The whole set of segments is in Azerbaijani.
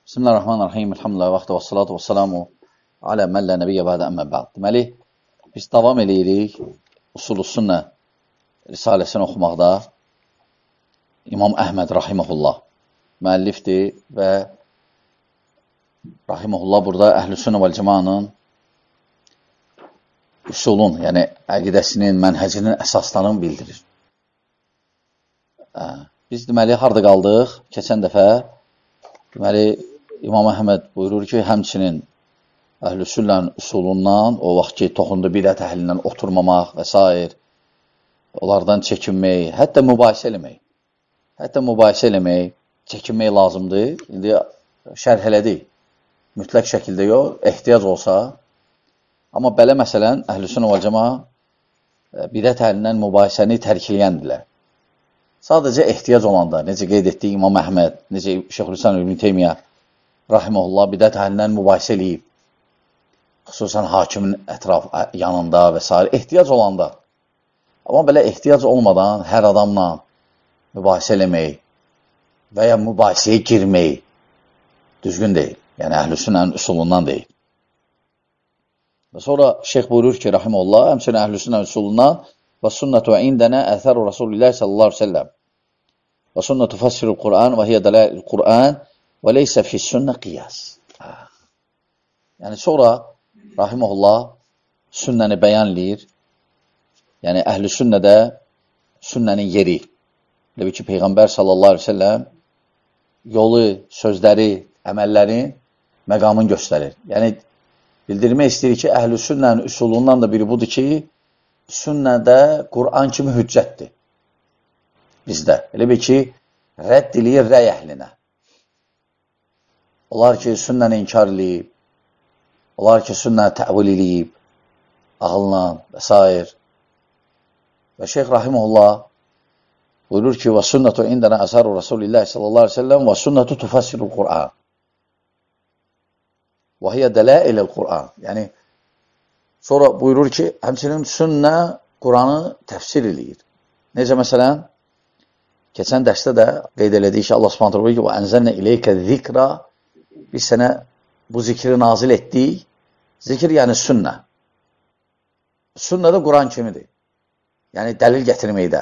Bismillahirrahmanirrahim. Elhamdülillah və salatu və salamu alə mən lə nəbiyyə bədə əmmə bə'd. Deməli, biz davam edirik Usul-u Sünnə risaləsini oxumaqda. İmam Əhməd rahiməhullah müəllifdir və rahiməhullah burada Əhl-i Sünnə vəl Cəmaənin usulun, yəni əqidəsinin, mənhəcinin əsaslarını bildirir. Biz deməli, harada qaldıq? Keçən dəfə deməli, İmam Əhməd buyurur ki, həmçinin Əhl-i Sünnənin usulundan, o vaxt ki, toxundu bidət əhlindən oturmamaq və s. onlardan çəkinmək, hətta mübahisə eləmək, çəkinmək lazımdır. İndi şərh elədik. Mütləq şəkildə yox, ehtiyac olsa. Amma belə məsələn, Əhl-i Sünnə vəl Cəmaə bidət əhlindən mübahisəni tərkiləyəndirlər. Sadəcə ehtiyac olanda, necə qeyd etdik İmam Əhməd, necə Şeyxülislam İbn Teymiyyə rahiməhullah bidət əhlindən mübahisə eləyib. Xüsusən hakimin yanında və s. ehtiyac olanda. Amma belə ehtiyac olmadan hər adamla mübahisə eləmək və ya mübahisəyə girmək düzgün deyil. Yəni Əhl-i Sünnənin usulundan deyil. Və sonra şeyx buyurur ki, rahiməhullah, həmçinin Əhl-i Sünnənin usulundan və sünnətu indənə əsəru Rasulullah sallallahu aleyhi ve sellem və sünnətu fəssirul Qur'an və hiyə dələil Qur'an və leysə fi sünnə qiyas. Yəni sonra rahiməhullah sünnəni bəyanlayır. Yəni Əhl-i Sünnədə sünnənin yeri. Elə ki, Peyğəmbər sallallahu aleyhi ve sellem yolu, sözləri, əməllərin məqamını göstərir. Yəni bildirmək istəyir ki, Əhl-i Sünnənin üsulundan da biri budur ki, sünnədə Qur'an kimi hüccətdir. Bizdə. Elə bir ki, rədd eləyir rəy əhlinə. Onlar ki, sünnəni inkar eləyib, onlar ki, sünnəni təvil eləyib, ağılla və s. Və Şeyx Rahimullah buyurur ki, və sünnətu indənə əsəru Rasulillah sallallahu aleyhi ve sellem və sünnətu tufassirul Qur'an və hiyə dələiləl Qur'an. Yəni, sonra buyurur ki, həmçinin sünnə Qur'anı təfsir eləyir. Necə məsələn, keçən dərsdə də qeyd elədik ki, Allah Subhanahu buyurur ki, və ənzəlnə ileykə zikra, biz sənə bu zikri nazil etdik. Zikr yəni sünnə. Sünnə də Qur'an kimidir. Yəni dəlil gətirməkdə.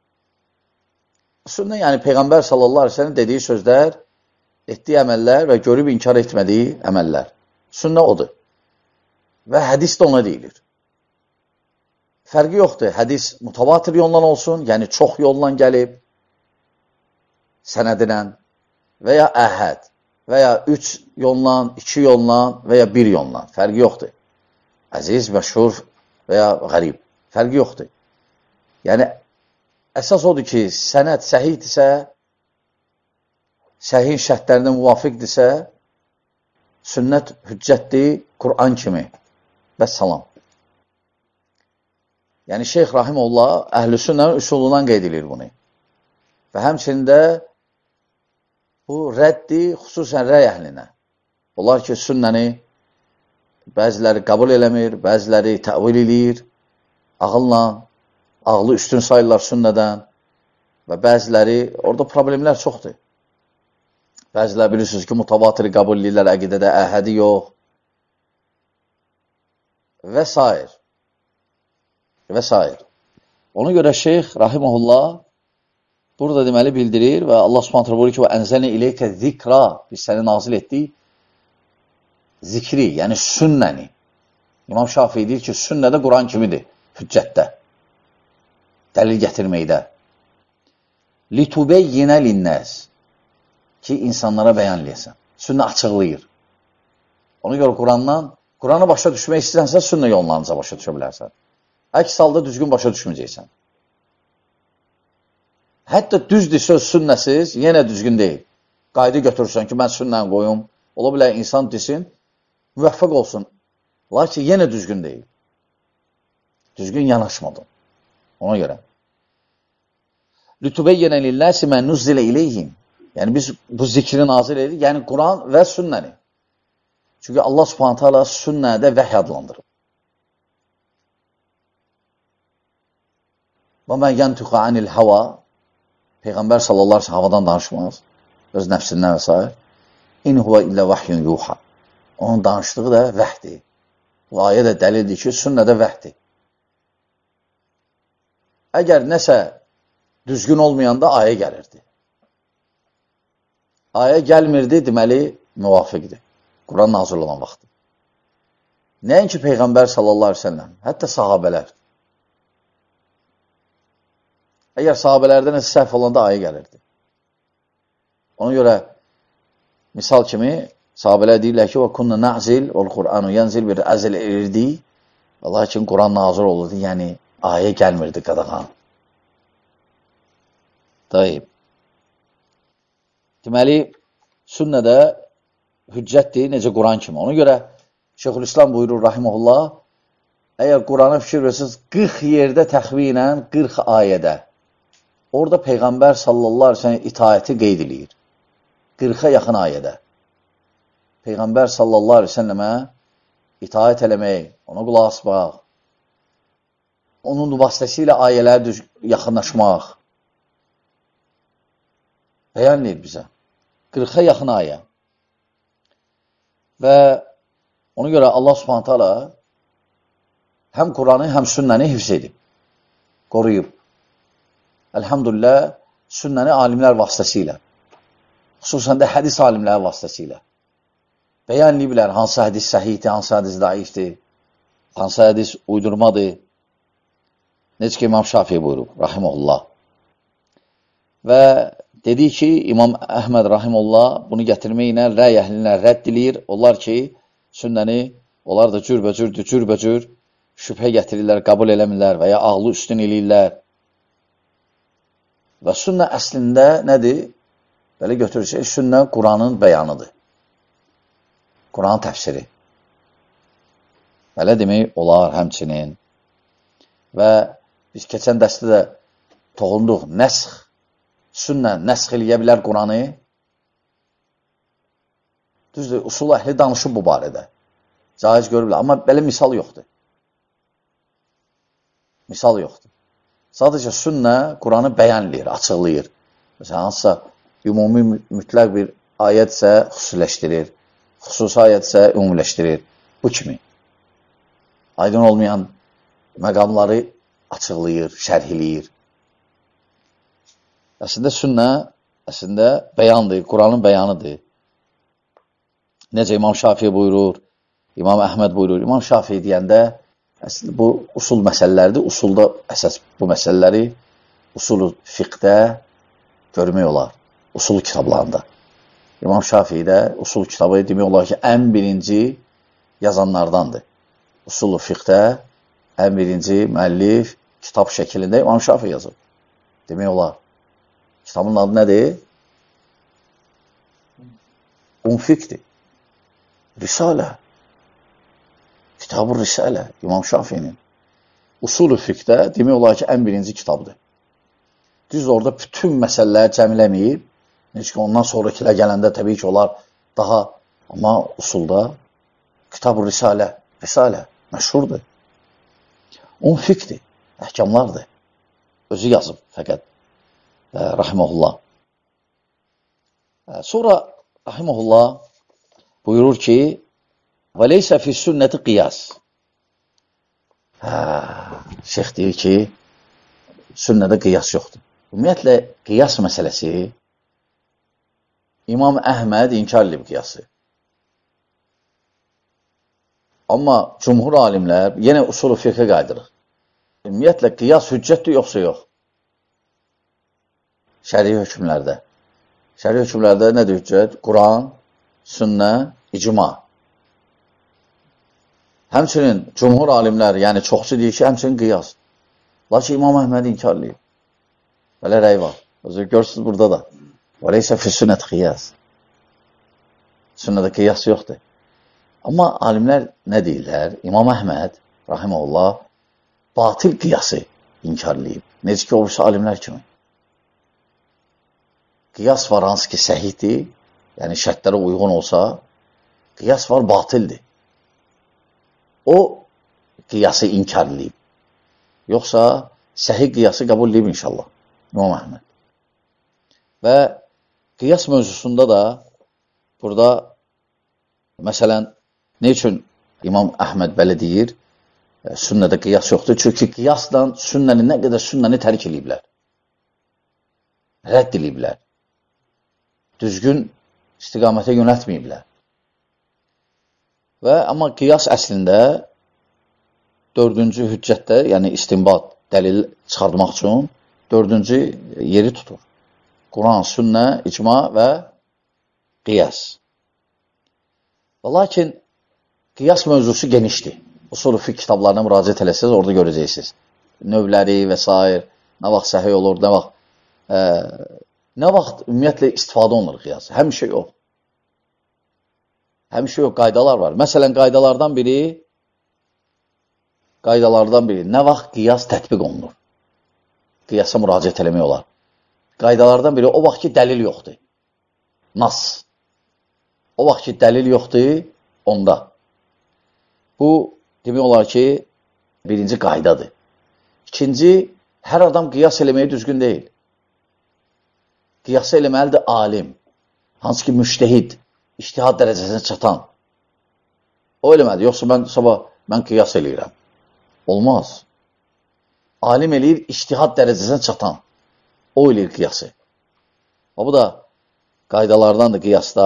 Sünnə yəni Peyğəmbər sallallahu aleyhi ve sellem dediyi sözlər, etdiyi əməllər və görüb inkar etmədiyi əməllər. Sünnə odur. Və hədis də ona deyilir. Fərqi yoxdur. Hədis mutavatir yoldan olsun, yəni çox yoldan gəlib, sənədinən və ya əhəd və ya 3 yoldan, 2 yoldan və ya 1 yoldan. Fərqi yoxdur. Əziz, məşhur və ya qərib. Fərqi yoxdur. Yəni, əsas odur ki, sənəd səhihdirsə, səhihin şərtlərinə müvafiqdirsə, sünnət hüccətdir, Qur'an kimi. Bəs salam. Yəni, Şeyx Rahimullah Əhl-i Sünnənin üsulundan qeyd edir bunu. Və həmçində bu rəddi xüsusən rəy əhlinə. Onlar ki, sünnəni bəziləri qəbul eləmir, bəziləri təvil eləyir, ağlı üstün sayırlar sünnədən və bəziləri, orada problemlər çoxdur. Bəziləri bilirsiniz ki, mutavatiri qəbul eləyirlər, əqidədə əhədi yox və s. və s. Ona görə Şeyx Rahiməhullah burada deməli bildirir və Allah Subhanahu buyurur ki, və ənzəlnə ileykə zikra, biz səni nazil etdik, zikri, yəni sünnəni. İmam Şafii deyir ki, sünnədə Qur'an kimidir, hüccətdə, dəlil gətirməkdə. Litubeyyinə linnəs, ki, insanlara bəyanlayasın. Sünnə açıqlayır. Ona görə Qur'anı başa düşmək istəyirsən, sünnə yollarınca başa düşə bilərsən. Əks halda düzgün başa düşməyəcəksən. Hətta düzdür söz sünnəsiz, yenə düzgün deyil. Qaydı götürürsən ki, mən sünnəni qoyum. Ola bilər insan desin, müvəffəq olsun. Lakin yenə düzgün deyil. Düzgün yanaşmadın. Ona görə. Lütübeyyənə lilləsi mən nuzzilə iləyhim. Yəni biz bu zikri nazil edirik, yəni Quran və sünnəni. Çünki Allah Subhanahu taala sünnədə vəhy adlandırır. Və mən yantiqu anil hava, Peyğəmbər sallallahu aleyhi ve sellem havadan danışmaz, öz nəfsindən və s. İn huve illə vahyun yuha. Onun danışdığı da vəhdir. Bu ayə də dəlildir ki, sünnə də vəhdir. Əgər nəsə düzgün olmayanda ayə gəlirdi. Ayə gəlmirdi, deməli, müvafiqdir. Quran nazil olan vaxtı. Nəinki Peyğəmbər sallallahu aleyhi ve sellem, hətta sahabələr. Əgər sahabələrdə nəsə səhv olanda ayə gəlirdi. Ona görə, misal kimi, sahabələr deyirlər ki, وَكُنَّ نَعْزِلْ وَالْقُرْآنُ يَنْزِلْ bir əzil erirdi. Lakin Quran nazil olurdu, yəni ayə gəlmirdi qadağan. Tayyib. Deməli, sünnədə hüccətdir, necə Quran kimi. Ona görə Şeyxülislam buyurur, rahiməhullah, əgər Qurana fikir verirsiniz, 40 yerdə təxminən 40 ayədə, orada Peyğəmbər sallallahu aleyhi ve sellem itaəti qeyd edir. 40-a yaxın ayədə. Peyğəmbər sallallahu aleyhi ve sellemə itaət eləmək, ona qulaq asmaq, onun vasitəsilə ayələrə yaxınlaşmaq bəyan edir bizə. 40-a yaxın ayə. Və ona görə Allah subhanahu ta'ala həm Quranı, həm sünnəni hifz edib, qoruyub. Elhamdülillah, sünnəni alimlər vasitəsilə, xüsusən də hədis alimləri vasitəsilə bəyan ediblər, hansı hədis səhihdir, hansı hədis daifdir, hansı hədis uydurmadır. Necə ki, İmam Şafii buyurub, rahimullah. Və dedi ki, İmam Əhməd rahimullah bunu gətirməklə rəy əhlinə rədd edir. Onlar ki, sünnəni, onlar da cürbəcür şübhə gətirirlər, qəbul eləmirlər və ya ağlı üstün eləyirlər. Və sünnə əslində nədir? Belə götürürsək, sünnə Quranın bəyanıdır. Quranın təfsiri. Belə demək olar həmçinin. Və biz keçən dəstə də toxunduq, nəsx. Sünnə nəsx eləyə bilər Quranı. Düzdür, usul əhli danışıb bu barədə. Caiz görürlər, amma belə misal yoxdur. Misal yoxdur. Sadəcə sünnə Quranı bəyan edir, açıqlayır. Məsələn, hansısa ümumi mütləq bir ayətsə xüsusiləşdirir, xüsusi ayətsə ümumiləşdirir. Bu kimi. Aydın olmayan məqamları açıqlayır, şərhləyir. Əslində sünnə, əslində bəyandır, Quranın bəyanıdır. Necə İmam Şafii buyurur, İmam Əhməd buyurur. İmam Şafii deyəndə, əslində bu usul məsələlərdir. Usulda əsas bu məsələləri usul fiqdə görmək olar. Usul kitablarında. İmam Şafii də usul kitabı demək olar ki, ən birinci yazanlardandır. Usul fiqdə ən birinci müəllif kitab şəklində İmam Şafii yazır. Demək olar. Kitabın adı nədir? Fiqdir. Risalə. Kitab-ı Risalə. İmam Şafiinin. Usul-u fiqdə demək olar ki, ən birinci kitabdır. Düz orada bütün məsələləri cəmləməyib. Necə ki, ondan sonrakilər gələndə təbii ki, onlar daha, amma usulda Kitab-ı Risalə. Risalə. Məşhurdur. Fiqdir. Əhkamlardır. Özü yazıb fəqət. Rahiməhullah. Sonra Rahiməhullah buyurur ki, və leysə fi sünnəti qiyas. Şeyx deyir ki, sünnədə qiyas yoxdur. Ümumiyyətlə, qiyas məsələsi İmam Əhməd inkar edib qiyası. Amma cümhur alimlər yenə usul-u fiqhə qayıdırıq. Ümumiyyətlə, qiyas hüccətdir, yoxsa yox? Şəri hökmlərdə. Şəri hökmlərdə nədir hüccət? Quran, sünnə, icma. Həmçinin cümhur alimlər, yəni çoxsu deyir ki, həmçinin qiyas. Lakin İmam Əhməd inkar edib. Belə rəy var. Görürsünüz burada da. Və leysə fi sünnət qiyas. Sünnədə qiyas yoxdur. Amma alimlər nə deyirlər? İmam Əhməd, rahiməhullah, batil qiyası inkar edib. Necə ki, olursa alimlər kimi. Qiyas var hansı ki səhihdir, yəni şərtlərə uyğun olsa, qiyas var batildir. O qiyası inkar edib. Yoxsa səhih qiyası qəbul edib inşallah. İmam Əhməd. Və qiyas mövzusunda da burada məsələn, ne üçün İmam Əhməd belə deyir? Sünnədə qiyas yoxdur. Çünki qiyasla sünnəni nə qədər sünnəni tərk ediblər. Rədd ediblər. Düzgün istiqamətə yönəltməyiblər. Və amma qiyas əslində dördüncü hüccətdə, yəni istinbat, dəlil çıxartmaq üçün dördüncü yeri tutur. Quran, sünnə, icma və qiyas. Lakin qiyas mövzusu genişdir. Usul fiqh kitablarına müraciət eləsəniz, orada görəcəksiniz. Növləri və s. Nə vaxt səhih olur, nə vaxt ümumiyyətlə istifadə olunur qiyas. Həmişə yox. Həmişə yox, qaydalar var. Məsələn, qaydalardan biri, nə vaxt qiyas tətbiq olunur? Qiyasa müraciət eləmək olar. Qaydalardan biri, o vaxt ki, dəlil yoxdur. Nas. O vaxt ki, dəlil yoxdur, onda. Bu, demək olar ki, birinci qaydadır. İkinci, hər adam qiyas eləməyi düzgün deyil. Qiyası eləməlidir alim. Hansı ki, müştəhid, İctihad dərəcəsinə çatan. O eləməlidir. Yoxsa mən qiyas eləyirəm. Olmaz. Alim eləyir, İctihad dərəcəsinə çatan. O eləyir qiyası. Bu da qaydalardandır qiyasda.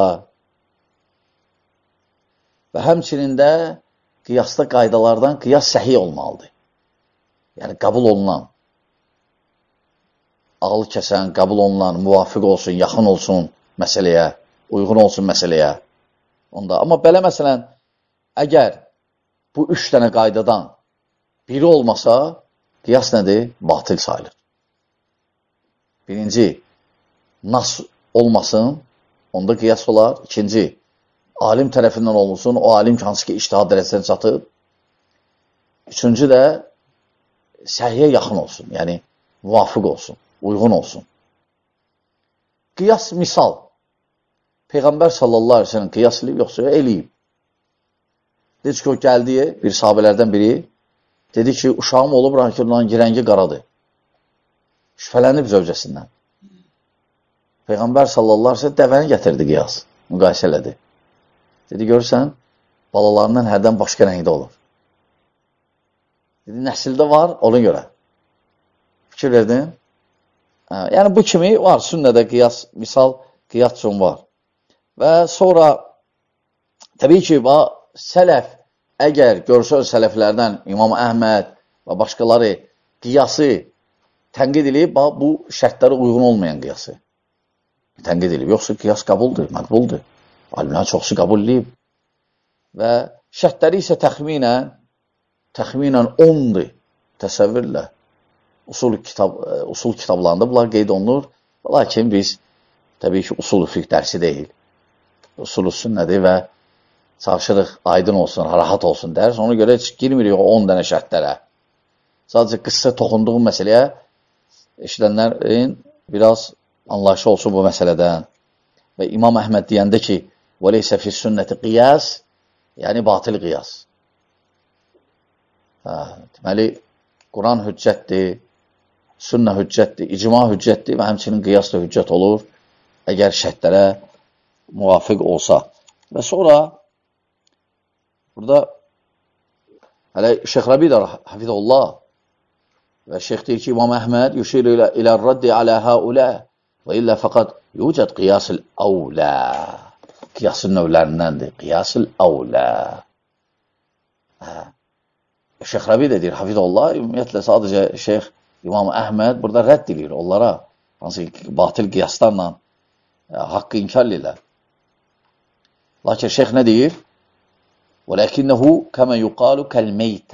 Və həmçinin də qiyasda qaydalardan qiyas səhih olmalıdır. Yəni, qəbul olunan. Ağıl kəsən, qəbul olunan, müvafiq olsun, yaxın olsun məsələyə, uyğun olsun məsələyə. Onda. Amma belə məsələn, əgər bu 3 dənə qaydadan biri olmasa, qiyas nədir? Batil sayılır. Birinci, nas olmasın, onda qiyas olar. İkinci, alim tərəfindən olunsun, o alim hansı ki, ictihad dərəcəsinə çatıb. Üçüncü də, səhiyyə yaxın olsun, yəni müvafiq olsun, uyğun olsun. Qiyas misal. Peyğəmbər sallallahu aleyhi ve sellem qiyas eləyib, yoxsa eləyib. Dedi ki, o gəldi, bir sahabələrdən biri, dedi ki, uşağım olub, onların rəngi qaradır. Şübhələnib zövcəsindən. Peyğəmbər sallallahu aleyhi ve sellem dəvəni gətirdi qiyas, müqayisə elədi. Dedi, görürsən, balalarından hərdən başqa rəngdə olur. Dedi, nəsildə var, ona görə. Fikir verdin? Yəni, bu kimi var, sünnədə qiyas, misal qiyas üçün var. Və sonra, təbii ki, sələf, əgər görsün sələflərdən İmam Əhməd və başqaları qiyası tənqid edib, bu şərtlərə uyğun olmayan qiyası tənqid edib. Yoxsa qiyas qəbuldur, məqbuldur. Alimlərin çoxsu qəbul edib. Və şərtləri isə təxminən 10-dur. Təsəvvürlə. Usul kitablarında bunlar qeyd olunur. Lakin biz, təbii ki, usul fiqh dərsi deyil. Usul sünnədir və çalışırıq, aydın olsun, rahat olsun dərs. Ona görə heç girmirik o 10 dənə şərtlərə. Sadəcə qıssa toxunduğum məsələyə eşidənlərin biraz anlayışı olsun bu məsələdən. Və İmam Əhməd deyəndə ki, وَلَيْسَ فِي السُنَّةِ qiyas, yəni batil qiyas. Deməli, Quran hüccətdir, sünnə hüccətdir, icma hüccətdir və həmçinin qiyas da hüccət olur, əgər şərtlərə müvafiq olsa. Və sonra, burada hələ Şeyx Rəbi də hafizullah və şeyx deyir ki, İmam Əhməd yuşir ilə raddi alə həulə və illə fəqat yucad qiyasıl əvlə. Qiyasın növlərindəndir. Qiyasıl əvlə. Şeyx Rəbi də deyir, hafizullah, ümumiyyətlə sadəcə şeyx İmam Əhməd burada rədd edir onlara, hansı batil qiyaslarla haqqı inkar edirlər. Lakin şeyx nə deyir? وَلَكِنَّهُ كَمَا يُقَالُ كَالْمَيْتَ.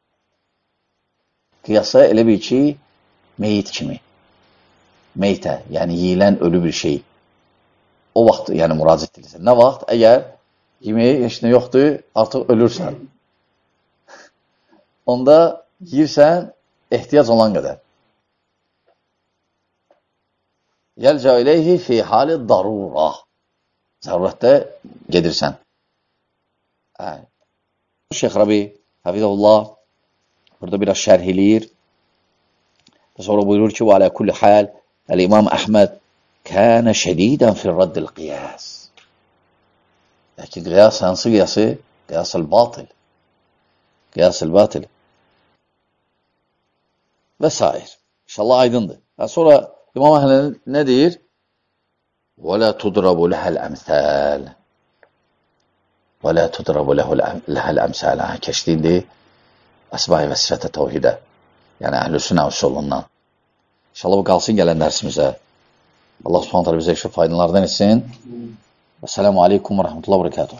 Qiyasa elə bir ki, meyit kimi. Meytə, yəni yiyilən ölü bir şey. O vaxt, yəni müraciət edirsən. Nə vaxt? Əgər yeməyi heç nə yoxdur, artıq ölürsən. Onda yiyirsən, ehtiyac olan qədər. Yəlcə iləyhi fi hali darura. Zərurətdə gedirsən. Şeyx Rəbi, hafizullah, burada biraz şərh eləyir. Sonra buyurur ki, və alə kulli hal, əl-İmam Əhməd kənə şədidən fi raddil qiyas. Lakin qiyas hansı qiyası? Qiyas-ül batıl. Qiyas-ül batıl. Və s. İnşallah aydındır. Sonra İmam Əhməd nə deyir? وَلَا تُضْرَبُ لَهَا الْأَمْثَالِ وَلَا تُضْرَبُ لَهَا الْأَمْثَالِ Keçdiyindir əsma-i və sifətə təvhidə. Yəni əhl-i-sünnə usulundan. İnşallah bu qalsın gələn dərsimizə. Allah subhanət hələ bizə faydalardan etsin. Və sələmu aleykum və rəhmətullah və bərəkatuhu.